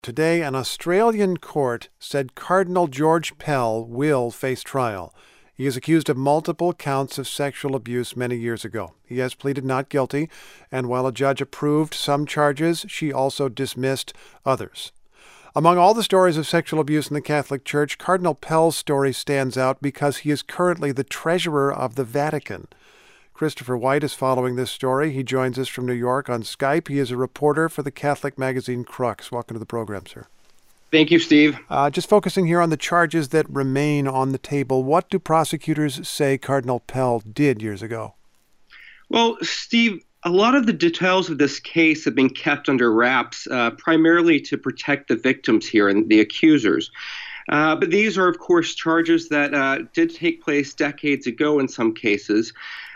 Today, an Australian court said Cardinal George Pell will face trial. He is accused of multiple counts of sexual abuse many years ago. He has pleaded not guilty, and while a judge approved some charges, she also dismissed others. Among all the stories of sexual abuse in the Catholic Church, Cardinal Pell's story stands out because he is currently the treasurer of the Vatican. Christopher White is following this story. He joins us from New York on Skype. He is a reporter for the Catholic magazine Crux. Welcome to the program, sir. Thank you, Steve. Just focusing here on the charges that remain on the table, what do prosecutors say Cardinal Pell did years ago? Well, Steve, a lot of the details of this case have been kept under wraps, primarily to protect the victims here and the accusers. But these are, of course, charges that did take place decades ago in some cases.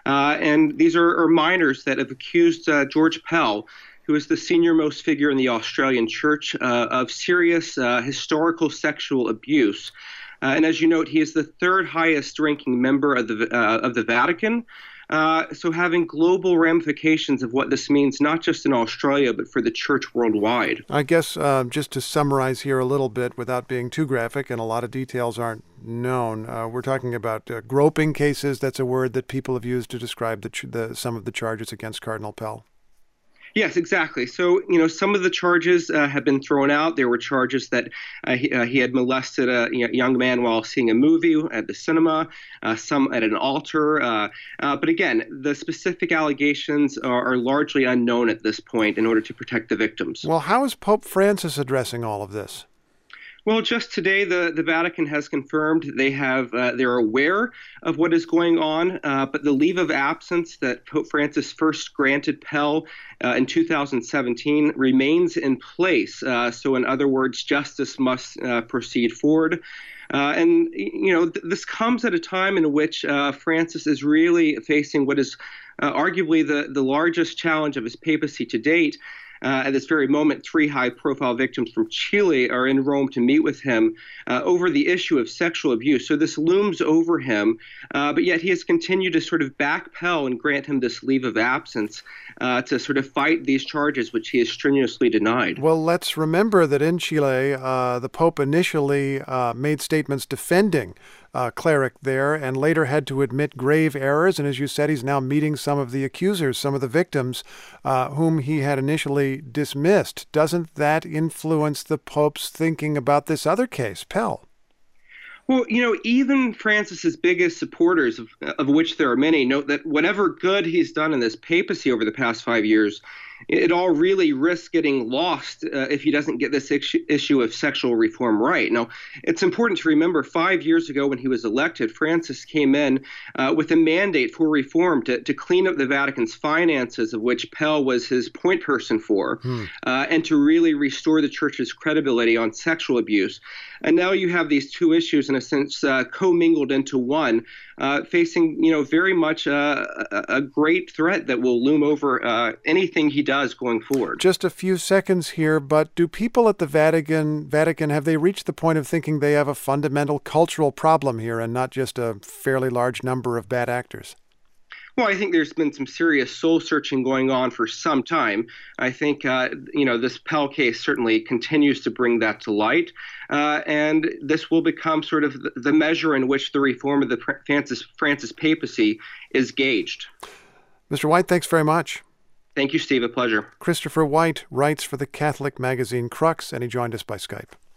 And these are minors that have accused George Pell, who is the senior-most figure in the Australian Church, of serious historical sexual abuse. And as you note, he is the third highest-ranking member of the Vatican. So having global ramifications of what this means, not just in Australia, but for the church worldwide. I guess just to summarize here a little bit without being too graphic, and a lot of details aren't known, we're talking about groping cases. That's a word that people have used to describe some of the charges against Cardinal Pell. Yes, exactly. So, some of the charges have been thrown out. There were charges that he had molested a young man while seeing a movie at the cinema, some at an altar. But again, the specific allegations are largely unknown at this point in order to protect the victims. Well, how is Pope Francis addressing all of this? Well, just today, the Vatican has confirmed they're aware of what is going on, but the leave of absence that Pope Francis first granted Pell in 2017 remains in place. So, in other words, justice must proceed forward. And this comes at a time in which Francis is really facing what is arguably the largest challenge of his papacy to date. At this very moment, 3 high-profile victims from Chile are in Rome to meet with him over the issue of sexual abuse. So this looms over him, but yet he has continued to sort of back Pell and grant him this leave of absence to sort of fight these charges, which he has strenuously denied. Well, let's remember that in Chile, the Pope initially made statements defending cleric there and later had to admit grave errors. And as you said, he's now meeting some of the accusers, some of the victims whom he had initially dismissed. Doesn't that influence the Pope's thinking about this other case, Pell? Well, even Francis's biggest supporters, of which there are many, note that whatever good he's done in this papacy over the past 5 years, it all really risks getting lost if he doesn't get this issue of sexual reform right. Now, it's important to remember 5 years ago when he was elected, Francis came in with a mandate for reform to clean up the Vatican's finances, of which Pell was his point person for, and to really restore the church's credibility on sexual abuse. And now you have these two issues, in a sense, commingled into one, facing, very much a great threat that will loom over anything he does going forward. Just a few seconds here, but do people at the Vatican, have they reached the point of thinking they have a fundamental cultural problem here and not just a fairly large number of bad actors? Well, I think there's been some serious soul searching going on for some time. I think, this Pell case certainly continues to bring that to light. And this will become sort of the measure in which the reform of the Francis papacy is gauged. Mr. White, thanks very much. Thank you, Steve. A pleasure. Christopher White writes for the Catholic magazine Crux, and he joined us by Skype.